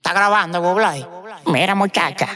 Está grabando, Google. Mira, muchacha,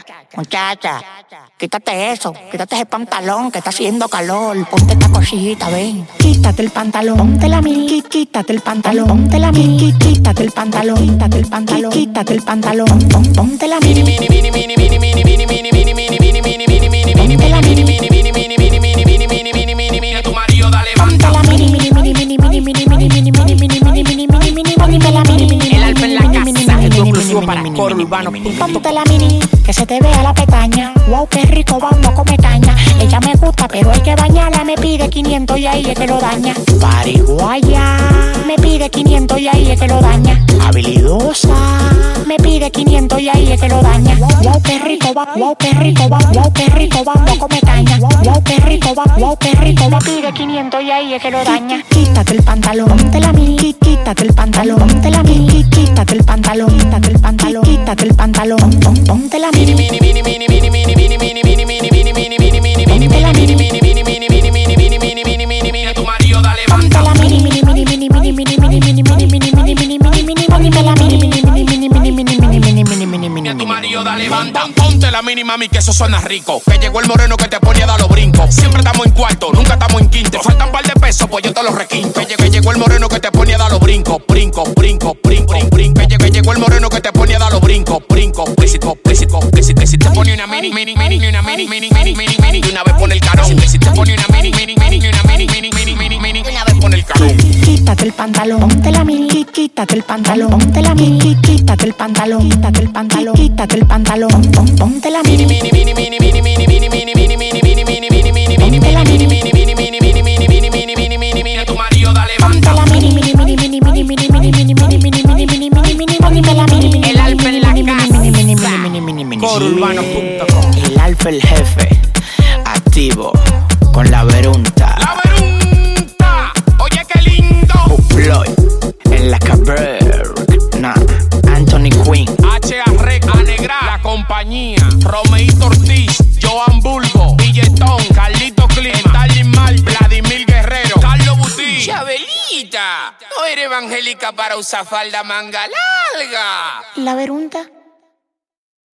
quítate eso, quítate ese pantalón que está haciendo calor. Ponte esta cosita, ven. Quítate el pantalón, ponte la mini, quítate el pantalón, ponte la mini, quítate el pantalón, quítate el pantalón, quítate el pantalón, ponte la mini, mini, mini, mini, mini, mini, mini, mini, mini, mini, mini, mini, mini, mini, ponte la mini, mini, mini, mini, mini, mini, mini, mini, mini, mini, mini, tu marido dale ponte la mini, mini, mini, mini, mini, mini, mini, mini, mini, mini, mini, mini, mini, mini, ponte la mini, mini, el alfa en la casa, es tu exclusivo para coro urbano. Ponte la mini, que se te vea la pestaña. Wow, qué rico, vamos a comer caña. Ella me gusta, pero hay que bañarla. Me pide 500 y ahí es que lo daña. Pariguaya, me pide 500 y ahí es que lo daña. Habilidosa, me pide 500 y ahí es que lo daña. Wow, qué rico, va, wow, qué rico, va, wow, qué rico, vamos a comer caña. Wow, qué rico, va, wow, qué rico, me pide 500 y ahí es que lo daña. Quítate el pantalón, ponte la mini, quítate el pantalón, ponte la mini, quítate el pantalón, quítate el pantalón, quítate el pantalón, ponte la mini, mini, mini, mini, mini, mini, mini, mini, mini, mini, mini, mini, mini, mini, ponte la mini, mini, mini, mini, mini, mini, mini, mini, mini, mini, mini, tu marido dale levanta. La mini, mini, mini, mini, mini, mini, mini, mini, mini, mini, mini, mini, mini, mini, ponte la mini, mini, mini, mini, mini, mini, mini, mini, mini, mini, mini, tu marido dale levanta. Ponte la mini, mami, que eso suena rico. Que llegó el moreno que te ponía a dar los brincos. Siempre estamos en cuarto, nunca estamos en quinto. Te faltan un par de pesos, pues yo te los requinto. Que llegó el moreno que te ponía a dar los brincos. Brinco, brinco, brinco, brinco. Que llegó el moreno que te ponía a dar los brincos. Brinco, plícito, plícito, plícito. Si te pone una mini, mini, mini, una mini, mini, mini, mini, mini, y una vez pone el carón. Si te pone una mini, mini, mini, una mini, mini, mini, mini, mini, y una vez pone el carón. Quítate el pantalón, ponte la mini, quítate el pantalón, ponte la mini, quítate el pantalón, quítate el pantalón, quítate el pantalón, ponte la mini, mini, mini, mini, mini, mini, mini, mini, mini, mini, mini, mini, mini, mini, ponte la mini, mini, mini, mini, mini, mini, mini, mini, mini, mini, mini, tu marido dale levanta. La mini, mini, mini, mini, mini, mini, mini, mini, mini, mini, mini, mini, mini, mini, ponte la mini, el alfa en la casa, corourbano.com. El alfa el jefe, activo con la verunta. La verunta, oye qué lindo. Floyd en la caverna, Anthony Quinn, H.A.R.E. Anegra, la compañía, Romeito Ortiz, Joan Bulgo, Billetón, Carlito Clima, Stalin Mal, Vladimir Guerrero, Carlos Buti, Chabelita. No eres evangélica para usar falda manga larga. La verunta.